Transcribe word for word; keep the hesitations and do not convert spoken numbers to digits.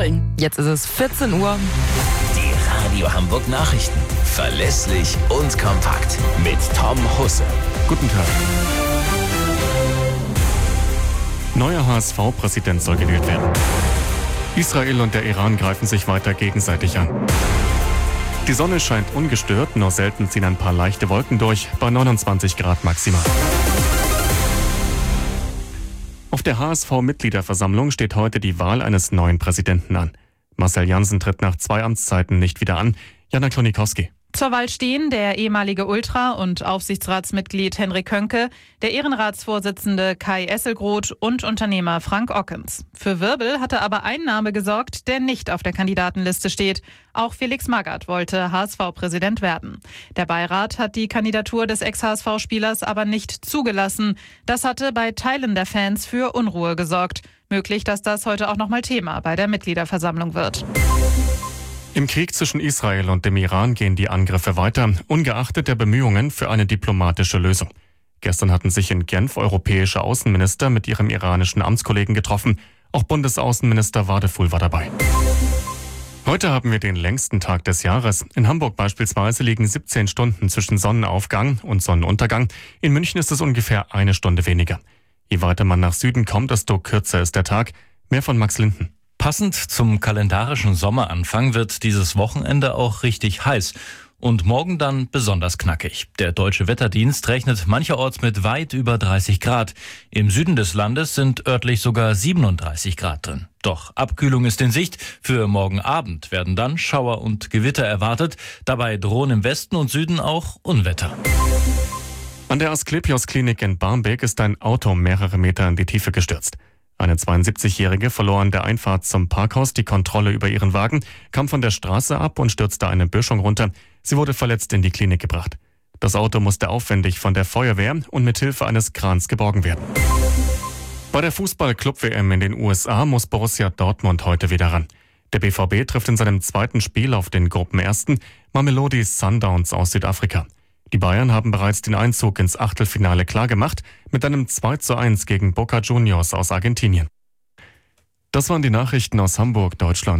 Köln. Jetzt ist es vierzehn Uhr. Die Radio Hamburg Nachrichten. Verlässlich und kompakt. Mit Tom Husse. Guten Tag. Neuer H S V-Präsident soll gewählt werden. Israel und der Iran greifen sich weiter gegenseitig an. Die Sonne scheint ungestört, nur selten ziehen ein paar leichte Wolken durch, bei neunundzwanzig Grad maximal. Auf der H S V-Mitgliederversammlung steht heute die Wahl eines neuen Präsidenten an. Marcel Janssen tritt nach zwei Amtszeiten nicht wieder an. Jana Klonikowski. Zur Wahl stehen der ehemalige Ultra- und Aufsichtsratsmitglied Henrik Höncke, der Ehrenratsvorsitzende Kai Esselgroth und Unternehmer Frank Ockens. Für Wirbel hatte aber ein Name gesorgt, der nicht auf der Kandidatenliste steht. Auch Felix Magath wollte H S V-Präsident werden. Der Beirat hat die Kandidatur des Ex-H S V-Spielers aber nicht zugelassen. Das hatte bei Teilen der Fans für Unruhe gesorgt. Möglich, dass das heute auch nochmal Thema bei der Mitgliederversammlung wird. Im Krieg zwischen Israel und dem Iran gehen die Angriffe weiter, ungeachtet der Bemühungen für eine diplomatische Lösung. Gestern hatten sich in Genf europäische Außenminister mit ihrem iranischen Amtskollegen getroffen. Auch Bundesaußenminister Wadefuhl war dabei. Heute haben wir den längsten Tag des Jahres. In Hamburg beispielsweise liegen siebzehn Stunden zwischen Sonnenaufgang und Sonnenuntergang. In München ist es ungefähr eine Stunde weniger. Je weiter man nach Süden kommt, desto kürzer ist der Tag. Mehr von Max Linden. Passend zum kalendarischen Sommeranfang wird dieses Wochenende auch richtig heiß und morgen dann besonders knackig. Der Deutsche Wetterdienst rechnet mancherorts mit weit über dreißig Grad. Im Süden des Landes sind örtlich sogar siebenunddreißig Grad drin. Doch Abkühlung ist in Sicht. Für morgen Abend werden dann Schauer und Gewitter erwartet. Dabei drohen im Westen und Süden auch Unwetter. An der Asklepios-Klinik in Barmbek ist ein Auto mehrere Meter in die Tiefe gestürzt. Eine zweiundsiebzigjährige verlor an der Einfahrt zum Parkhaus die Kontrolle über ihren Wagen, kam von der Straße ab und stürzte eine Böschung runter. Sie wurde verletzt in die Klinik gebracht. Das Auto musste aufwendig von der Feuerwehr und mit Hilfe eines Krans geborgen werden. Bei der Fußball-Club-W M in den U S A muss Borussia Dortmund heute wieder ran. Der B V B trifft in seinem zweiten Spiel auf den Gruppenersten Mamelodi Sundowns aus Südafrika. Die Bayern haben bereits den Einzug ins Achtelfinale klargemacht mit einem zwei zu eins gegen Boca Juniors aus Argentinien. Das waren die Nachrichten aus Hamburg, Deutschland.